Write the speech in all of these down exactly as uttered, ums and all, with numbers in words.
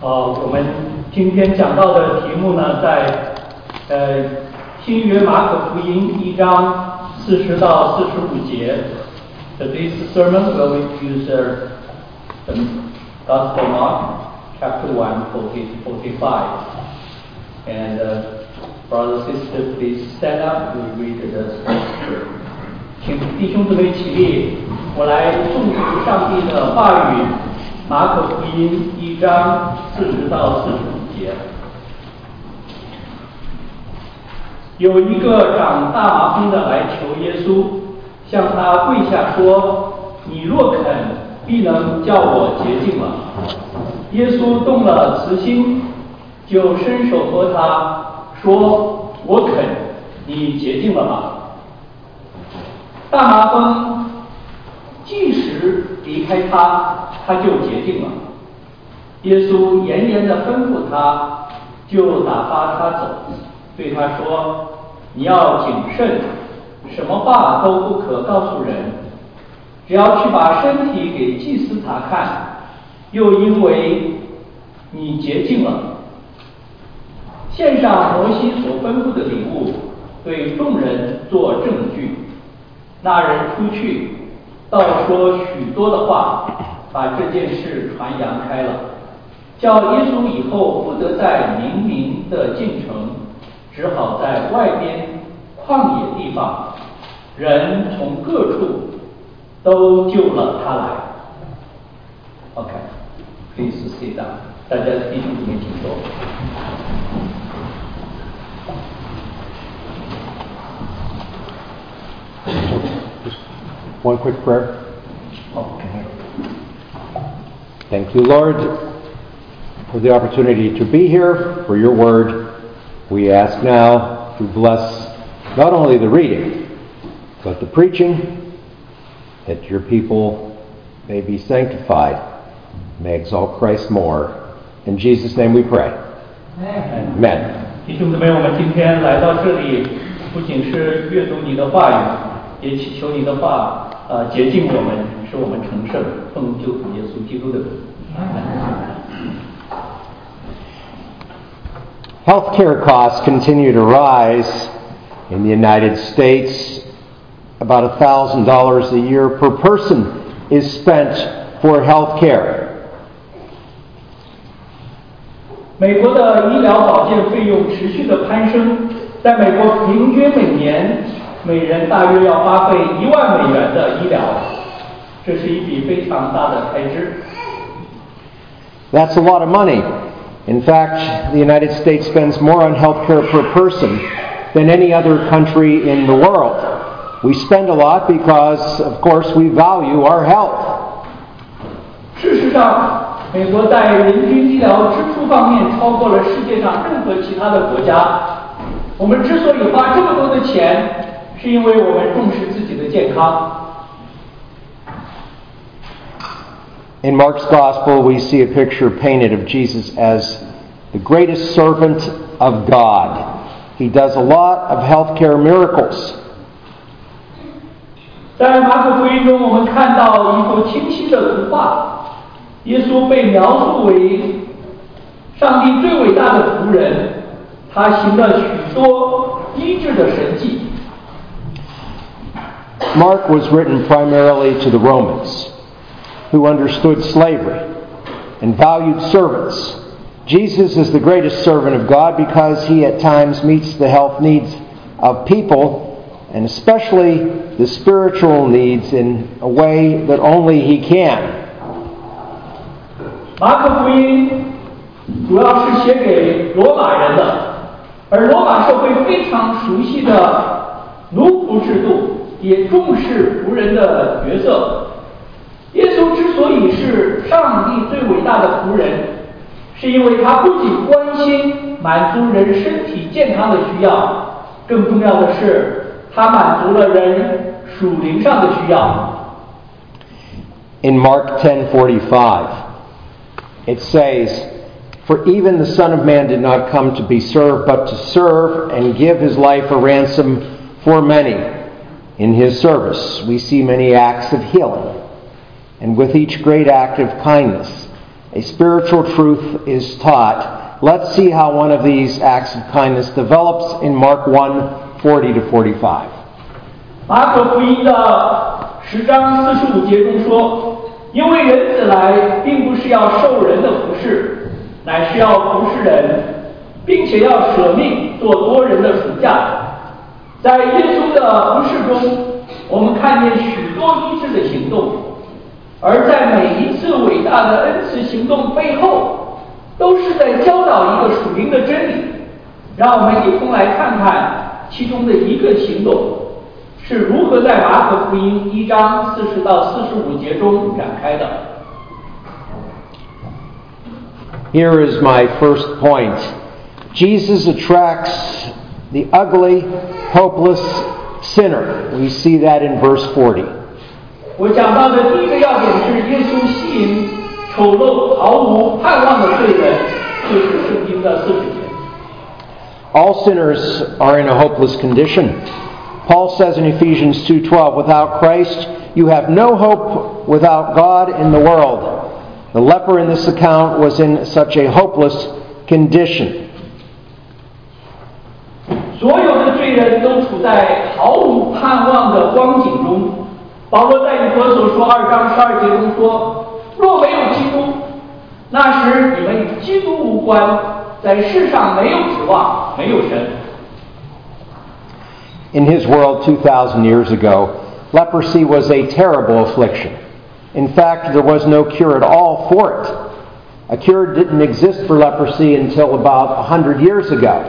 呃，我们今天讲到的题目呢，在呃新约马可福音一章四十到四十五节。Today's sermon will use uh, the Gospel Mark, chapter one, forty to forty-five. And uh, brothers and sisters, please stand up. We read the scripture. 请弟兄姊妹起立，我来诵读上帝的话语。马可福音一章四十到四十五节。有一个长大麻风的来求耶稣，向他跪下说：“你若肯，必能叫我洁净了。”耶稣动了慈心，就伸手摸他，说：“我肯，你洁净了吧。”大麻风即时离开他，他就洁净了。耶稣严严地吩咐他，就打发他走，对他说：“你要谨慎，什么话都不可告诉人，只要去把身体给祭司查看，又因为你洁净了，献上摩西所吩咐的礼物，对众人做证据。”那人出去，道说许多的话，把这件事传扬开了，叫耶稣以后不得再明明的进城，只好在外边旷野地方，人从各处都救了他来。OK, please sit down. 大家弟兄姊妹请坐。 One quick prayer. Okay. Thank you, Lord, for the opportunity to be here for your word. We ask now to bless not only the reading, but the preaching, that your people may be sanctified, may exalt Christ more. In Jesus' name we pray. Amen. Amen. 弟兄姊妹，我们今天来到这里，不仅是阅读你的话语，也祈求你的话呃洁净我们，使我们成圣，奉救主耶稣基督的名。 Healthcare costs continue to rise in the United States. About one thousand dollars a year per person is spent for health care. 美国的医疗保健费用持续的攀升，在美国平均每年每人大约要花费一万美元的医疗，这是一笔非常大的开支。 That's a lot of money. In fact, the United States spends more on health care per person than any other country in the world. We spend a lot because, of course, we value our health. 事实上，美国在人均医疗支出方面超过了世界上任何其他的国家。我们之所以花这么多的钱，是因为我们重视自己的健康。 In Mark's Gospel, we see a picture painted of Jesus as the greatest servant of God. He does a lot of healthcare miracles. 在马可福音中，我们看到一幅清晰的图画，耶稣被描述为上帝最伟大的仆人，他行了许多医治的神迹。 Mark was written primarily to the Romans, who understood slavery and valued servants. Jesus is the greatest servant of God because he at times meets the health needs of people, and especially the spiritual needs, in a way that only he can. 马可福音主要是写给罗马人的，而罗马社会非常熟悉的奴仆制度，也重视仆人的角色。耶稣之所以是上帝最伟大的仆人，是因为他不仅关心满足人身体健康的需要，更重要的是他满足了人属灵上的需要。 In Mark ten forty-five, it says, "For even the Son of Man did not come to be served, but to serve and give his life a ransom for many." In his service, we see many acts of healing. And with each great act of kindness, a spiritual truth is taught. Let's see how one of these acts of kindness develops in Mark one, forty to forty-five. 马可福音的十章四十五节中说，因为人子来并不是要受人的服侍，乃是要服侍人，并且要舍命做多人的赎价。在耶稣的服侍中，我们看见许多医治的行动，而在每一次伟大的恩慈行动背后，都是在教导一个属灵的真理。让我们一同来看看其中的一个行动是如何在马可福音一章四十到四十五节中展开的。 Here is my first point. Jesus attracts the ugly, hopeless sinner. We see that in verse forty. 我讲到的第一个要点是耶稣吸引丑陋、毫无盼望的罪人，就是圣经的四十节。 All sinners are in a hopeless condition. Paul says in Ephesians two twelve, without Christ, you have no hope without God in the world. The leper in this account was in such a hopeless condition. 所有的罪人都处在毫无盼望的光景中。保罗在以弗所书二章十二节中说：若没有基督，那时你们与基督无关，在世上没有指望，没有神。 In his world two thousand years ago, leprosy was a terrible affliction. In fact, there was no cure at all for it. A cure didn't exist for leprosy until about one hundred years ago.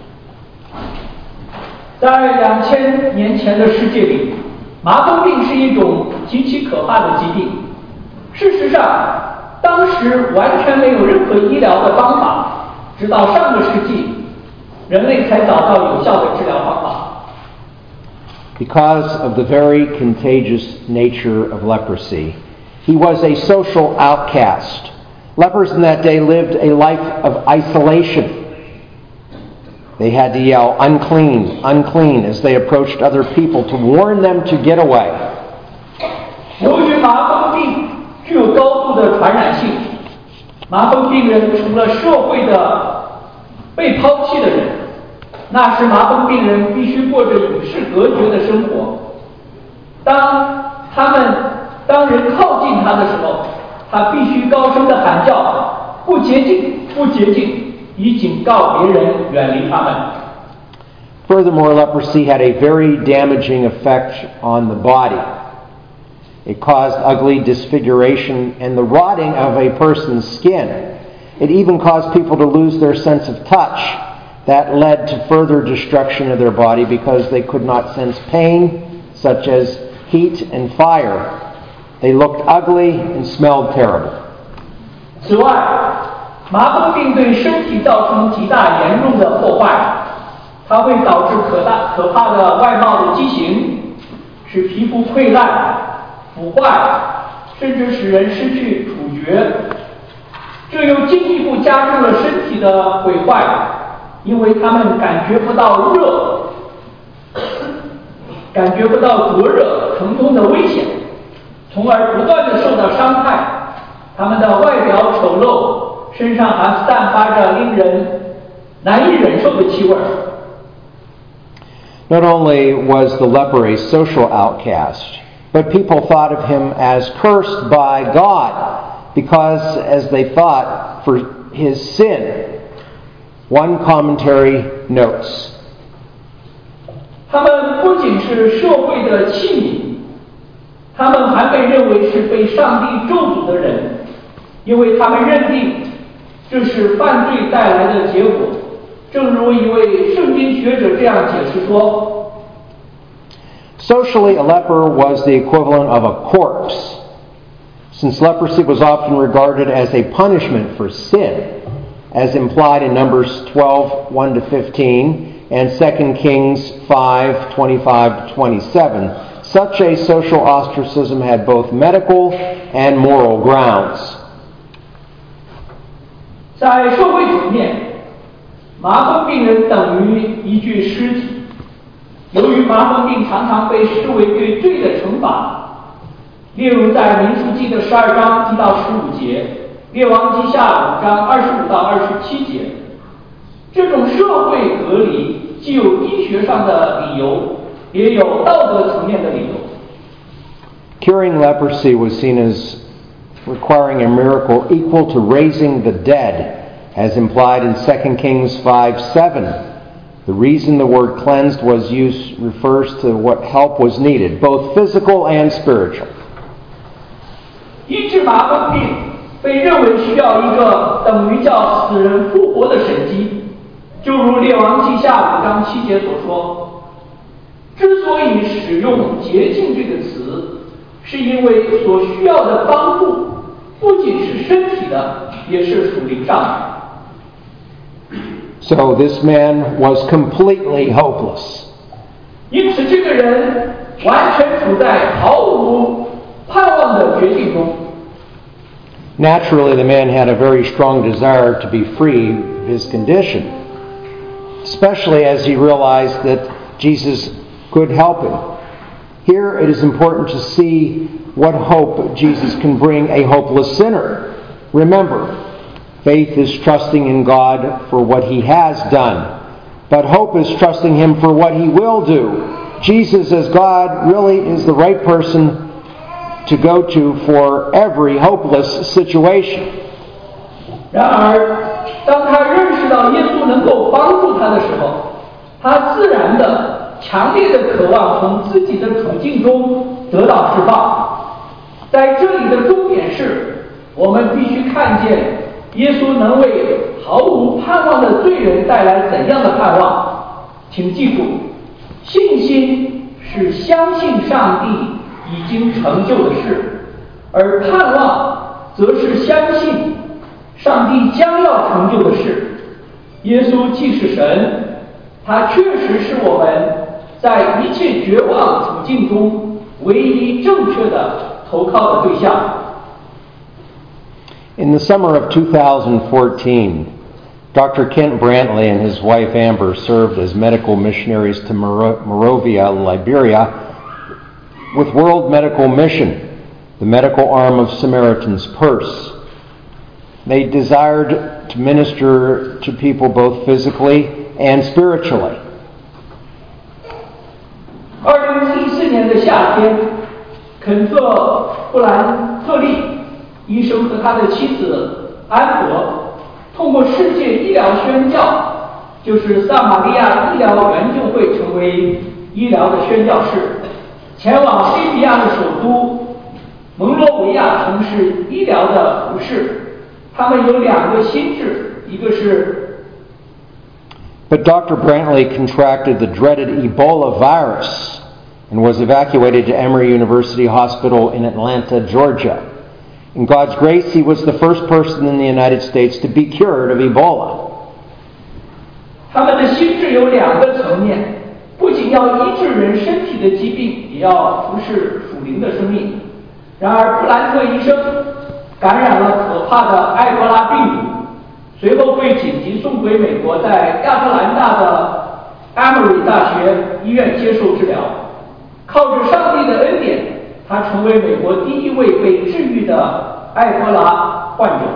在两千年前的世界里，麻风病是一种极其可怕的疾病。事实上，当时完全没有任何医疗的方法，直到上个世纪，人类才找到有效的治疗方法。 Because of the very contagious nature of leprosy, he was a social outcast. Lepers in that day lived a life of isolation. They had to yell, unclean, unclean, as they approached other people to warn them to get away. 由于麻风病具有高度的传染性，麻风病人成了社会的被抛弃的人。那时麻风病人必须过着与世隔绝的生活。当他们当人靠近他的时候，他必须高声地喊叫：不洁净，不洁净，以警告别人远离他们。 Furthermore, leprosy had a very damaging effect on the body. It caused ugly disfiguration and the rotting of a person's skin. It even caused people to lose their sense of touch. That led to further destruction of their body because they could not sense pain, such as heat and fire. They looked ugly and smelled terrible. 此外，麻风病对身体造成极大严重的破坏，它会导致可大可怕的外貌的畸形，使皮肤溃烂、腐坏，甚至使人失去触觉。这又进一步加重了身体的毁坏。因为他们感觉不到热，感觉不到灼热、疼痛的危险，从而不断的受到伤害。他们的外表丑陋，身上还散发着令人难以忍受的气味。 Not only was the leper a social outcast, but people thought of him as cursed by God because, as they thought, for his sin. One commentary notes. 他们不仅是社会的器皿，他们还被认为是被上帝咒诅的人，因为他们认定这是犯罪带来的结果。正如一位圣经学者这样解释说 Socially, a leper was the equivalent of a corpse. Since leprosy was often regarded as a punishment for sin, as implied in Numbers twelve, one to fifteen, and Second Kings five, twenty-five to twenty-seven. Such a social ostracism had both medical and moral grounds. 在社会层面，麻风病人等于一具尸体。由于麻风病常常被视为对罪的惩罚，例如在民数记的十二章一到十五节， 列王记下五章二十五到二十七节。这种社会隔离既有医学上的理由，也有道德层面的理由。 Curing leprosy was seen as requiring a miracle equal to raising the dead, as implied in Second Kings five seven. The reason the word cleansed was used refers to what help was needed, both physical and spiritual. 医治麻风病被认为需要一个等于叫死人复活的神迹，就如列王记下五章七节所说。之所以使用洁净这个词，是因为所需要的帮助不仅是身体的，也是属灵上的。 So this man was completely hopeless. 因此，这个人完全处在毫无盼望的绝境中。 Naturally, the man had a very strong desire to be free of his condition, especially as he realized that Jesus could help him. Here it is important to see what hope Jesus can bring a hopeless sinner. Remember, faith is trusting in God for what He has done, but hope is trusting Him for what He will do. Jesus, as God, really is the right person to go to for every hopeless situation. 然而，当他认识到耶稣能够帮助他的时候，他自然的、强烈的渴望从自己的处境中得到释放。在这里的重点是，我们必须看见耶稣能为毫无盼望的罪人带来怎样的盼望。请记住，信心是相信上帝已经成就的事，而盼望则是相信上帝将要成就的事。耶稣既是神，他确实是我们在一切绝望处境中唯一正确的投靠的对象。 In the summer of two thousand fourteen, Doctor Kent Brantley and his wife Amber served as medical missionaries to Monrovia, Liberia, with World Medical Mission, the medical arm of Samaritan's Purse. They desired to minister to people both physically and spiritually. 二零一四年的夏天，肯特布兰特利医生和他的妻子安德通过世界医疗宣教，就是撒玛利亚医疗援救会成为医疗的宣教士，前往利比亚的首都蒙罗维亚从事医疗的服饰。他们有两个心智，一个是 But Doctor Brantley contracted the dreaded Ebola virus and was evacuated to Emory University Hospital in Atlanta, Georgia. In God's grace, he was the first person in the United States to be cured of Ebola. 他们的心智有两个层面，不仅要医治人身体的疾病，也要服侍属灵的生命。然而，布兰特医生感染了可怕的埃博拉病毒，随后被紧急送回美国，在亚特兰大的 Emory 大学医院接受治疗。靠着上帝的恩典，他成为美国第一位被治愈的埃博拉患者。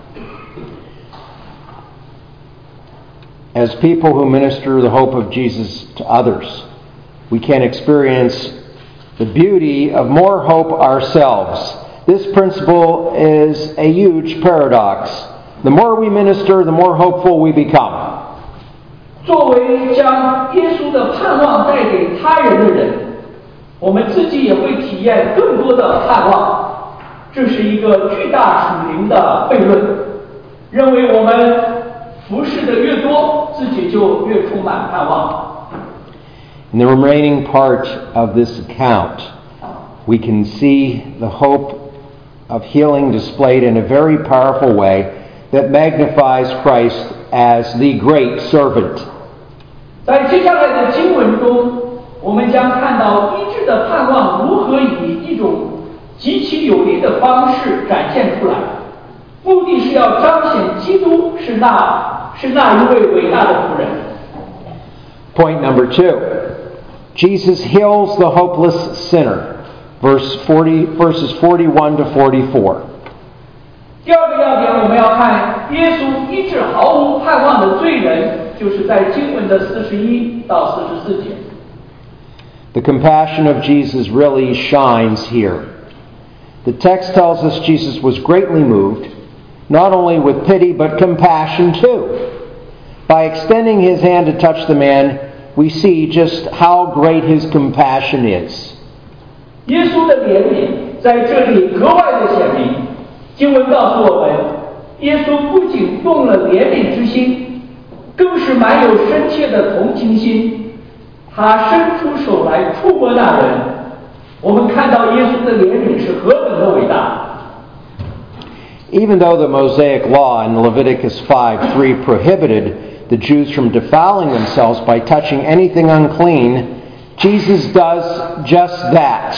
As people who minister the hope of Jesus to others, we can experience the beauty of more hope ourselves. This principle is a huge paradox. The more we minister, the more hopeful we become. 作为将耶稣的盼望带给他人的人，我们自己也会体验更多的盼望。这是一个巨大属灵的悖论，认为我们服侍的越多，自己就越充满盼望。 In the remaining part of this account, we can see the hope of healing displayed in a very powerful way that magnifies Christ as the great servant. 在接下来的经文中，我们将看到医治的盼望如何以一种极其有力的方式展现出来，目的是要彰显基督是那是那一位伟大的仆人。 Point number two, Jesus heals the hopeless sinner. Verse forty, verses forty-one to forty-four. 第二个要点，我们要看耶稣医治毫无盼望的罪人，就是在经文的四十一到四十四节。 The compassion of Jesus really shines here. The text tells us Jesus was greatly moved, not only with pity, but compassion too. By extending his hand to touch the man, we see just how great his compassion is. 耶稣的怜悯在这里格外的显明。经文告诉我们，耶稣不仅动了怜悯之心，更是满有深切的同情心。他伸出手来触摸那人。我们看到耶稣的怜悯是何等的伟大。 Even though the Mosaic law in Leviticus five three prohibited the Jews from defiling themselves by touching anything unclean, Jesus does just that.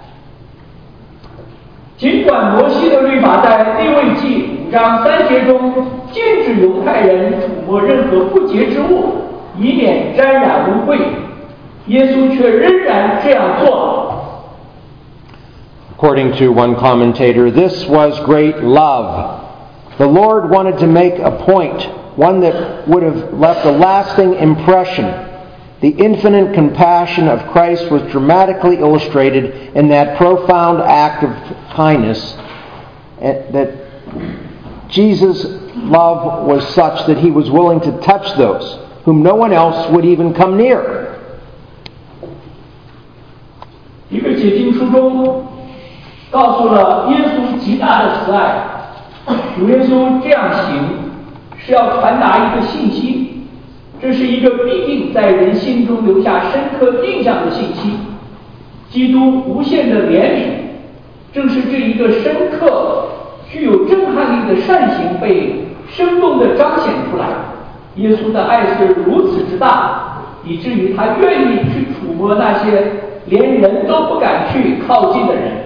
尽管摩西的律法在利未记五章三节中禁止犹太人触摸任何不洁之物，以免沾染污秽，耶稣却仍然这样做了。 According to one commentator, this was great love. The Lord wanted to make a point, one that would have left a lasting impression. The infinite compassion of Christ was dramatically illustrated in that profound act of kindness, that Jesus' love was such that he was willing to touch those whom no one else would even come near. 一个解经书中告诉了耶稣极大的慈爱，主耶稣这样行是要传达一个信息，这是一个必定在人心中留下深刻印象的信息。基督无限的怜悯，正是这一个深刻、具有震撼力的善行被生动地彰显出来。耶稣的爱是如此之大，以至于他愿意去触摸那些连人都不敢去靠近的人。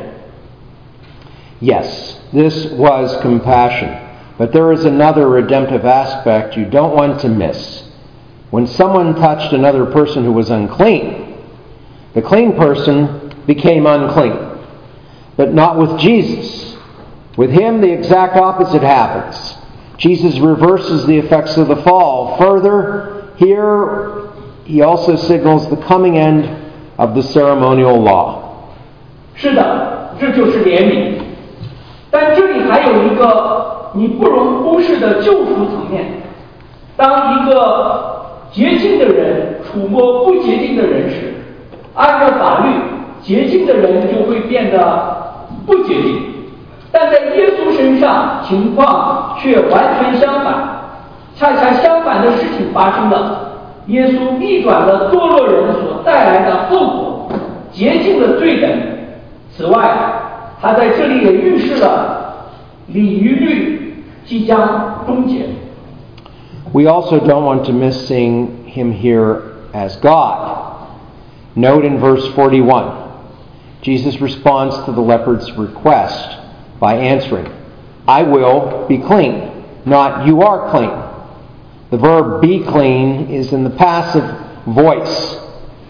Yes, this was compassion. But there is another redemptive aspect you don't want to miss. When someone touched another person who was unclean, the clean person became unclean. But not with Jesus. With him, the exact opposite happens. Jesus reverses the effects of the fall. Further, here he also signals the coming end of the ceremonial law. 是的，这就是怜悯。但这里还有一个你不容忽视的救赎层面。当一个洁净的人触摸不洁净的人时，按照法律，洁净的人就会变得不洁净。但在耶稣身上，情况却完全相反。恰恰相反的事情发生了，耶稣逆转了堕落人所带来的后果，洁净了罪人。此外，他在这里也预示了礼仪律即将终结。 We also don't want to miss seeing him here as God. Note in verse forty-one, Jesus responds to the leopard's request by answering, I will be clean, not you are clean. The verb be clean is in the passive voice.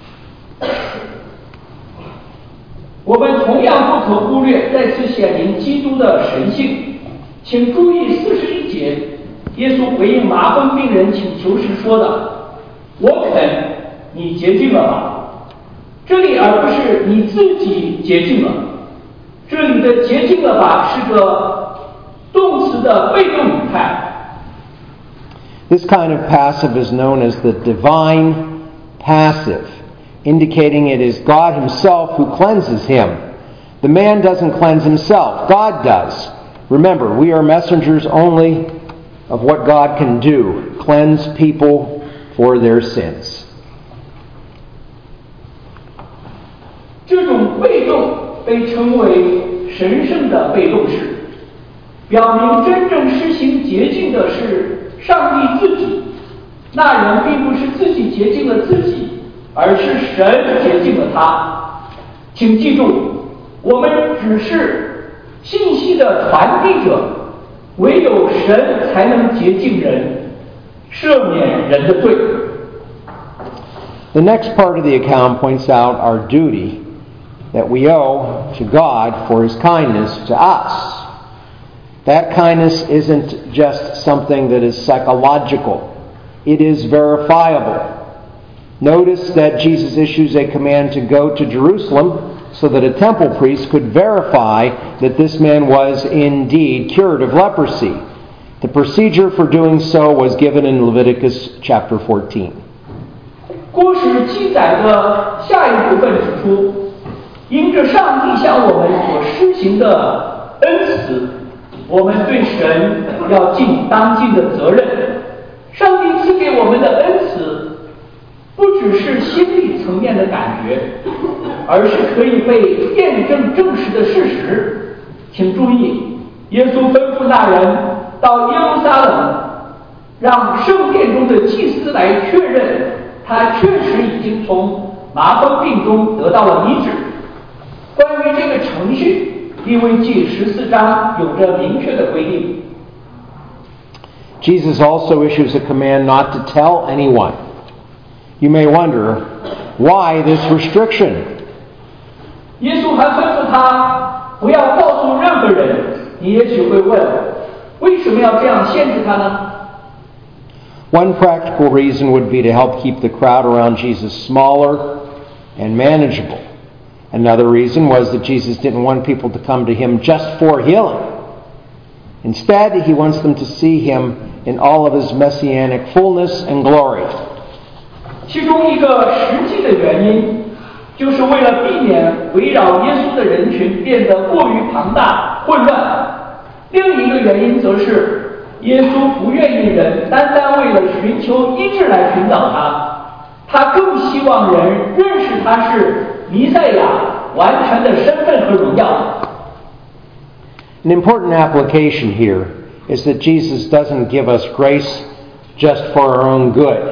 我们同样不可忽略再次显明基督的神性。请注意四十一节，耶稣回应麻风病人请求时说的：“我肯，你洁净了吧。”这里而不是你自己洁净了，这里的洁净了吧是个动词的被动语态。 This kind of passive is known as the divine passive, indicating it is God himself who cleanses him. The man doesn't cleanse himself, God does. Remember, we are messengers only of what God can do, cleanse people for their sins. 这种被动被称为神圣的被动式，表明真正施行洁净的是上帝自己。那人并不是自己洁净了自己，而是神洁净了他。请记住，我们只是信息的传递者，唯有神才能洁净人，赦免人的罪。 The next part of the account points out our duty that we owe to God for his kindness to us. That kindness isn't just something that is psychological. It is verifiable. Notice that Jesus issues a command to go to Jerusalem so that a temple priest could verify that this man was indeed cured of leprosy. The procedure for doing so was given in Leviticus chapter fourteen. 故事记载的下一部分指出，因着上帝向我们所施行的恩慈，我们对神要尽当尽的责任。上帝赐给我们的恩慈，不只是心理层面的感觉，而是可以被验证证实的事实。请注意，耶稣吩咐那人到耶路撒冷，让圣殿中的祭司来确认他确实已经从麻风病中得到了医治。关于这个程序，利未记十四章有着明确的规定。 Jesus also issues a command not to tell anyone. You may wonder, why this restriction? 耶稣还吩咐他不要告诉任何人。你也许会问，为什么要这样限制他呢？ One practical reason would be to help keep the crowd around Jesus smaller and manageable. Another reason was that Jesus didn't want people to come to him just for healing. Instead, he wants them to see him in all of his messianic fullness and glory. 其中一个实际的原因，就是为了避免围绕耶稣的人群变得过于庞大、混乱。另一个原因则是，耶稣不愿意人单单为了寻求医治来寻找他，他更希望人认识他是弥赛亚完全的身份和荣耀。 An important application here is that Jesus doesn't give us grace just for our own good.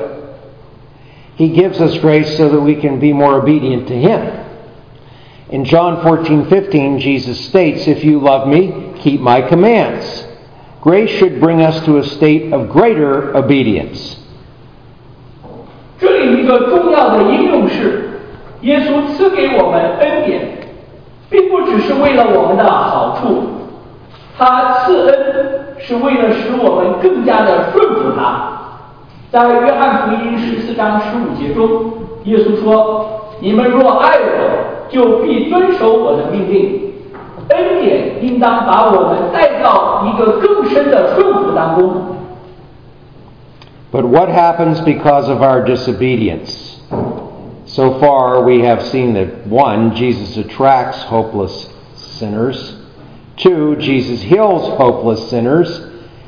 He gives us grace so that we can be more obedient to him. In John fourteen fifteen, Jesus states, "If you love me, keep my commands." Grace should bring us to a state of greater obedience. 这里一个重要的应用是，耶稣赐给我们恩典，并不只是为了我们的好处，他赐恩是为了使我们更加的顺服他。在约翰福音十四章十五节中，耶稣说：“你们若爱我，就必遵守我的命令。”恩典应当把我们带到一个更深的顺服当中。 But what happens because of our disobedience? So far, we have seen that one, Jesus attracts hopeless sinners. Two, Jesus heals hopeless sinners.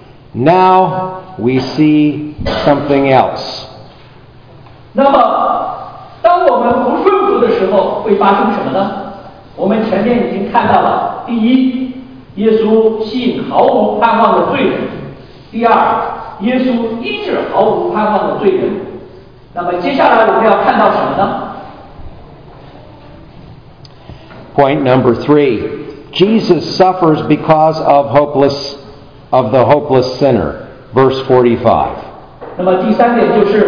Now we see something else. 那么，当我们不顺服的时候，会发生什么呢？我们前面已经看到了，第一，耶稣吸引毫无盼望的罪人；第二，耶稣医治毫无盼望的罪人。那么接下来我们要看到什么呢？ Point number three. Jesus suffers because of hopeless of the hopeless sinner. Verse forty-five. 那么第三点就是，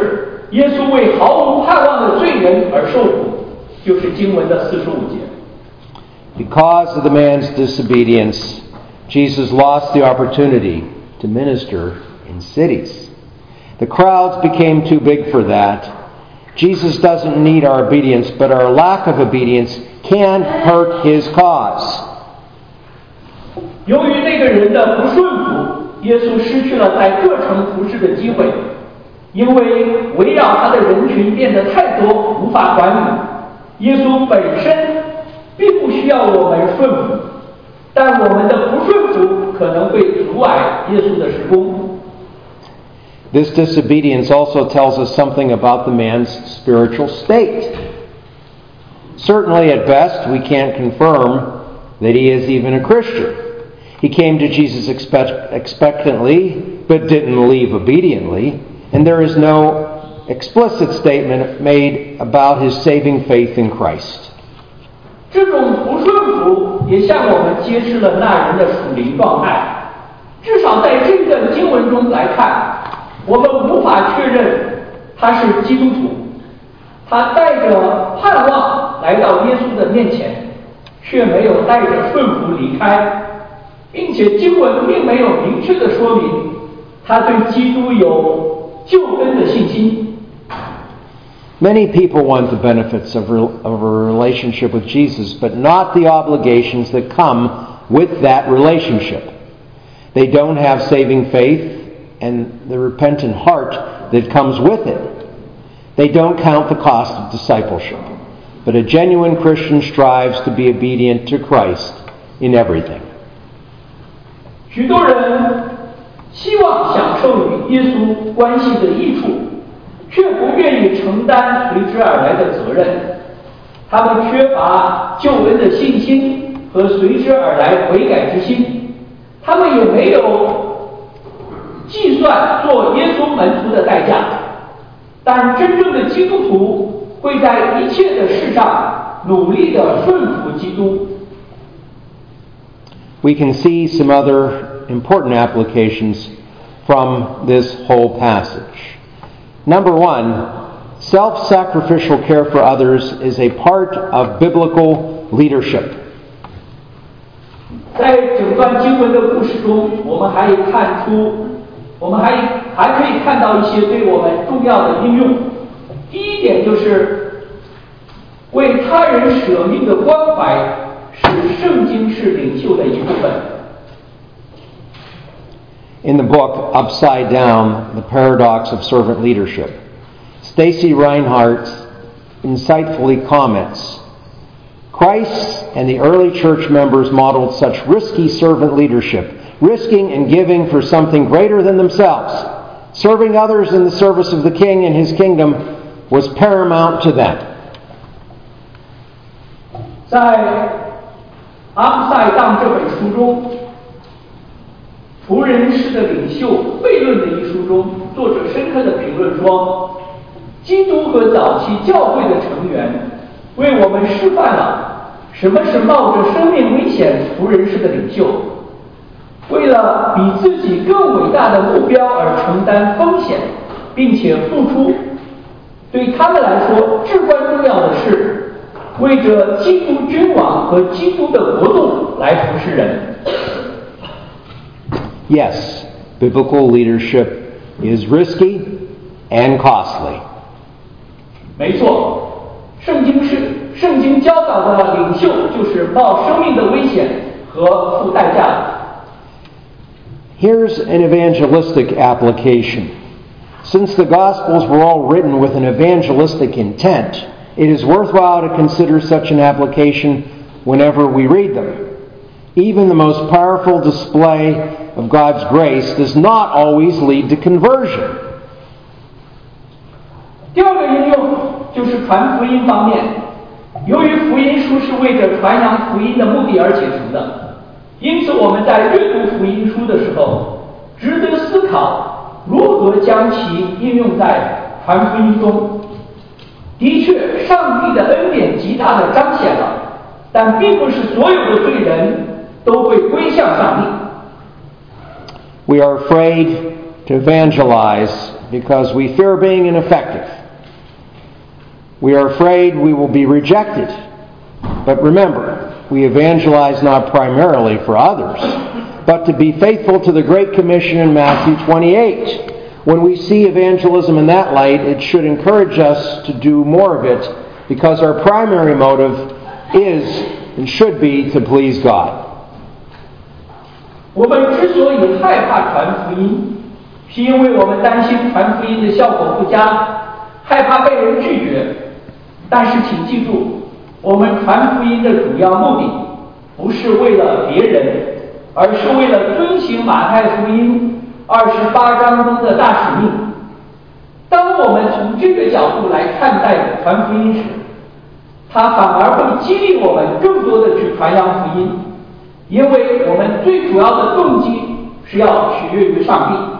耶稣为毫无盼望的罪人而受苦，就是经文的四十五节。 Because of the man's disobedience, Jesus lost the opportunity to minister in cities. The crowds became too big for that. Jesus doesn't need our obedience, but our lack of obedience can hurt his cause. 由于那个人的不顺服，耶稣失去了在各城服侍的机会，因为围绕他的人群变得太多，无法管理。耶稣本身并不需要我们顺服，但我们的不顺服可能会阻碍耶稣的事工。 This disobedience also tells us something about the man's spiritual state. Certainly, at best, we can't confirm that he is even a Christian. He came to Jesus expect- expectantly, but didn't leave obediently, and there is no explicit statement made about his saving faith in Christ. 这种不顺服也向我们揭示了那人的属灵状态。至少在这段经文中来看，我们无法确认他是基督徒。他带着盼望来到耶稣的面前，却没有带着顺服离开。 并且经文并没有明确的说明他对基督有救恩的信心。 Many people want the benefits of, re- of a relationship with Jesus, but not the obligations that come with that relationship. They don't have saving faith and the repentant heart that comes with it. They don't count the cost of discipleship. But a genuine Christian strives to be obedient to Christ in everything. 许多人希望享受与耶稣关系的益处，却不愿意承担随之而来的责任。他们缺乏救恩的信心和随之而来悔改之心，他们也没有计算做耶稣门徒的代价。但真正的基督徒会在一切的事上努力地顺服基督。 We can see some other important applications from this whole passage. Number one, self-sacrificial care for others is a part of biblical leadership. 在整段经文的故事中，我们还看出，我们还还可以看到一些对我们重要的应用。第一点就是为他人舍命的关怀，是圣经式领袖的一部分。 In the book Upside Down, The Paradox of Servant Leadership, Stacy Reinhardt insightfully comments, Christ and the early church members modeled such risky servant leadership, risking and giving for something greater than themselves. Serving others in the service of the King and His kingdom was paramount to them. 在 Upside Down 这本书中，仆人式的领袖悖论的一书中，作者深刻的评论说，基督和早期教会的成员为我们示范了什么是冒着生命危险仆人式的领袖，为了比自己更伟大的目标而承担风险，并且付出。对他们来说，至关重要的是为着基督君王和基督的国度来服侍人。 Yes, biblical leadership is risky and costly. 没错，圣经是圣经教导的领袖就是冒生命的危险和付代价的。 Here's an evangelistic application. Since the Gospels were all written with an evangelistic intent, it is worthwhile to consider such an application whenever we read them. Even the most powerful display of God's grace does not always lead to conversion. 第二个应用就是传福音方面，由于福音书是为着传扬福音的目的而写成的，因此我们在阅读福音书的时候，值得思考如何将其应用在传福音中。的确，上帝的恩典极大地彰显了，但并不是所有的罪人都会归向上帝。 We are afraid to evangelize because we fear being ineffective. We are afraid we will be rejected. But remember, we evangelize not primarily for others, but to be faithful to the Great Commission in Matthew twenty-eight. When we see evangelism in that light, it should encourage us to do more of it because our primary motive is and should be to please God. 我们之所以害怕传福音，是因为我们担心传福音的效果不佳，害怕被人拒绝。但是请记住，我们传福音的主要目的不是为了别人，而是为了遵行马太福音二十八章中的大使命。当我们从这个角度来看待传福音时，它反而会激励我们更多的去传扬福音，因为我们最主要的动机是要取悦于上帝。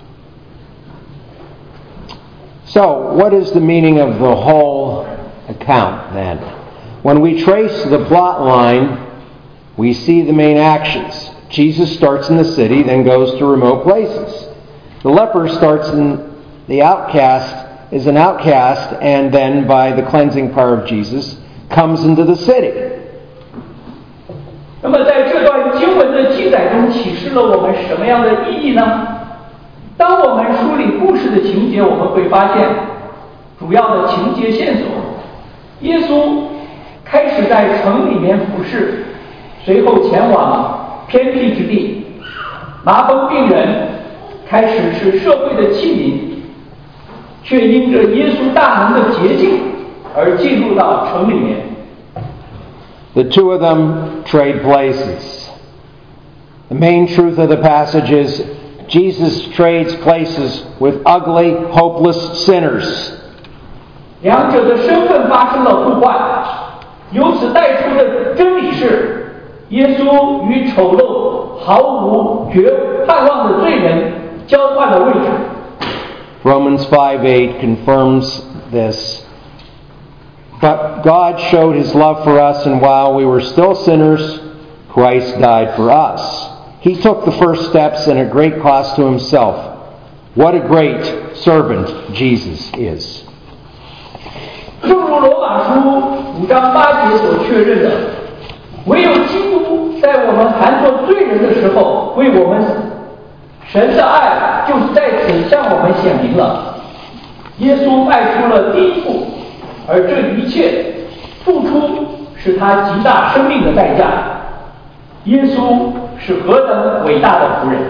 So, what is the meaning of the whole account then? When we trace the plot line, we see the main actions. Jesus starts in the city, then goes to remote places. The leper starts in the outcast, is an outcast, and then by the cleansing power of Jesus, comes into the city. 那么在这段经文的记记载中启示了我们什么样的意义呢？当我们梳理故事的情节，我们会发现主要的情节线索：耶稣开始在城里面服侍，随后前往偏僻之地。麻风病人开始是社会的器皿，却因着耶稣大能的捷径而进入到城里面。 The two of them trade places. The main truth of the passage is Jesus trades places with ugly, hopeless sinners. 两者的身份发生了互换，由此带出的真理是，耶稣与丑陋、毫无绝盼望的罪人交换了位置。 Romans five eight confirms this. But God showed His love for us, and while we were still sinners, Christ died for us. He took the first steps and at great cost to Himself. What a great servant Jesus is. 正如罗马书五章八节所确认的，唯有基督在我们还做罪人的时候为我们死，神的爱就是在此向我们显明了。耶稣迈出了第一步，而这一切付出是他极大生命的代价。耶稣是何等伟大的仆人！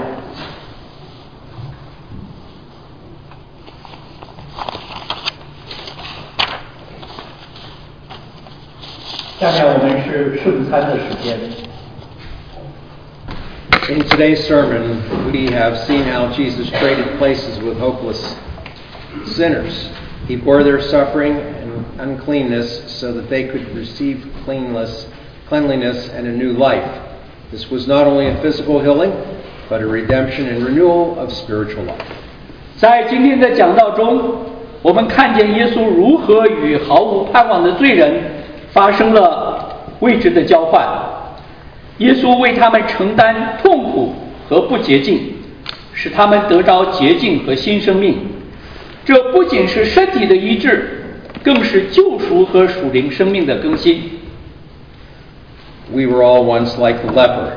下面我们是圣餐的时间。 In today's sermon, we have seen how Jesus traded places with hopeless sinners. He bore their suffering and uncleanness so that they could receive cleanliness, cleanliness and a new life. This was not only a physical healing, but a redemption and renewal of spiritual life. 在今天的讲道中，我们看见耶稣如何与毫无盼望的罪人发生了位置的交换。耶稣为他们承担痛苦和不洁净，使他们得着洁净和新生命。这不仅是身体的医治，更是救赎和属灵生命的更新。 We were all once like the leper,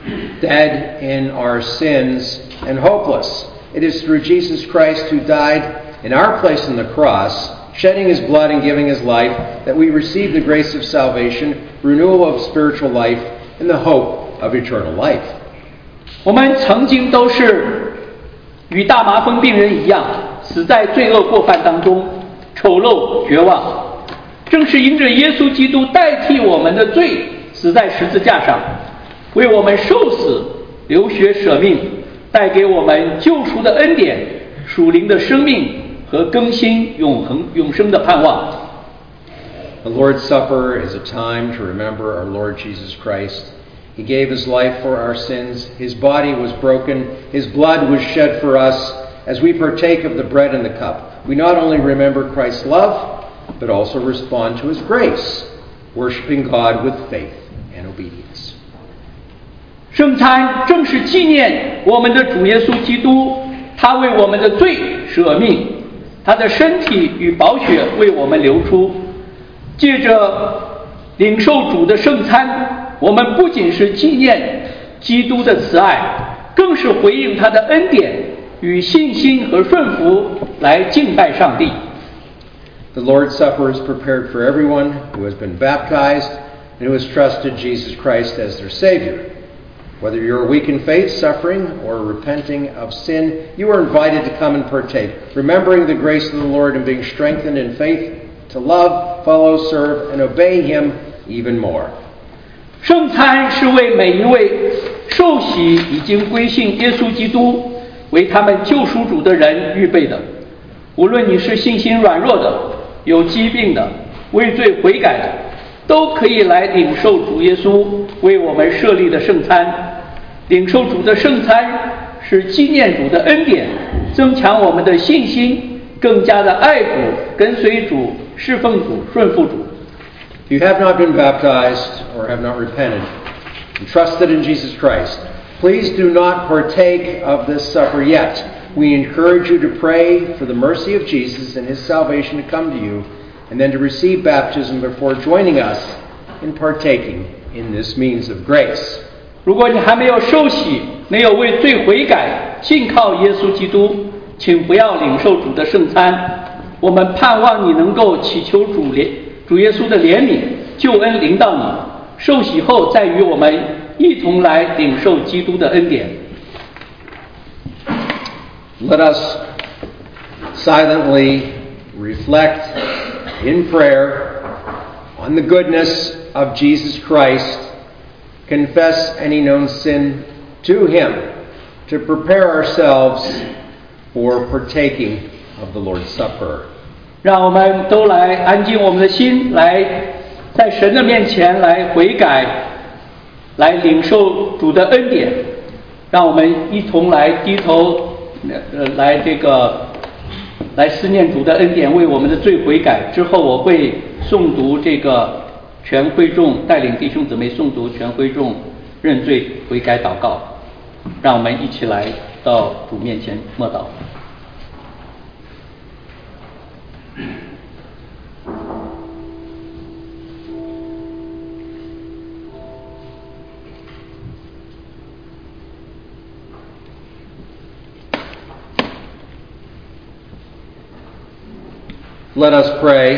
dead in our sins and hopeless. It is through Jesus Christ who died in our place on the cross, shedding His blood and giving His life, that we receive the grace of salvation, renewal of spiritual life, and the hope of eternal life. 我们曾经都是与大麻风病人一样，死在罪恶过犯当中，丑陋绝望。正是因着耶稣基督代替我们的罪，死在十字架上，为我们受死、流血舍命，带给我们救赎的恩典、属灵的生命和更新永恒永生的盼望。 The Lord's Supper is a time to remember our Lord Jesus Christ. He gave His life for our sins. His body was broken. His blood was shed for us. As we partake of the bread and the cup, we not only remember Christ's love, but also respond to His grace, worshiping God with faith and obedience. 圣餐正是纪念我们的主耶稣基督，他为我们的罪舍命，他的身体与宝血为我们流出。借着领受主的圣餐，我们不仅是纪念基督的慈爱，更是回应他的恩典，与信心和顺服来敬拜上帝。 The Lord's Supper is prepared for everyone who has been baptized and who has trusted Jesus Christ as their Savior. Whether you're weak in faith, suffering, or repenting of sin, you are invited to come and partake, remembering the grace of the Lord and being strengthened in faith to love, follow, serve, and obey Him even more. 圣餐是为每一位受洗已经归信耶稣基督为他们救赎主的人预备的。无论你是信心软弱的、有疾病的、为罪悔改的，都可以来领受主耶稣为我们设立的圣餐。领受主的圣餐是纪念主的恩典，增强我们的信心，更加的爱主、跟随主、侍奉主、顺服主。 If you have not been baptized or have not repented and trusted in Jesus Christ, please do not partake of this supper yet. We encourage you to pray for the mercy of Jesus and His salvation to come to you, and then to receive baptism before joining us in partaking in this means of grace. 如果你还没有受洗，没有为罪悔改，信靠耶稣基督，请不要领受主的圣餐。我们盼望你能够祈求主怜主耶稣的怜悯，救恩临到你。受洗后，再与我们一同来领受基督的恩典。 Let us silently reflect in prayer on the goodness of Jesus Christ, confess any known sin to Him, to prepare ourselves for partaking of the Lord's Supper. 让我们都来安静我们的心，来在神的面前来悔改，来领受主的恩典。让我们一同来低头，呃，来这个来思念主的恩典，为我们的罪悔改。之后我会诵读这个全会众，带领弟兄姊妹诵读全会众认罪悔改祷告。让我们一起来到主面前默祷。 Let us pray.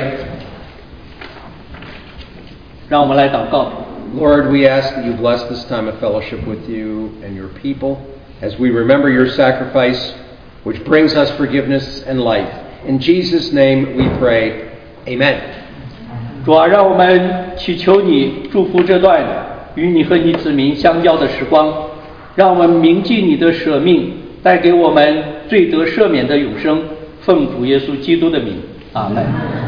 让我们来祷告。 Lord, we ask that you bless this time of fellowship with you and your people as we remember your sacrifice, which brings us forgiveness and life. In Jesus' name we pray. Amen. 主啊，让我们祈求你祝福这段与你和你子民相交的时光，让我们铭记你的舍命，带给我们罪得赦免的永生。奉主耶稣基督的名，阿门。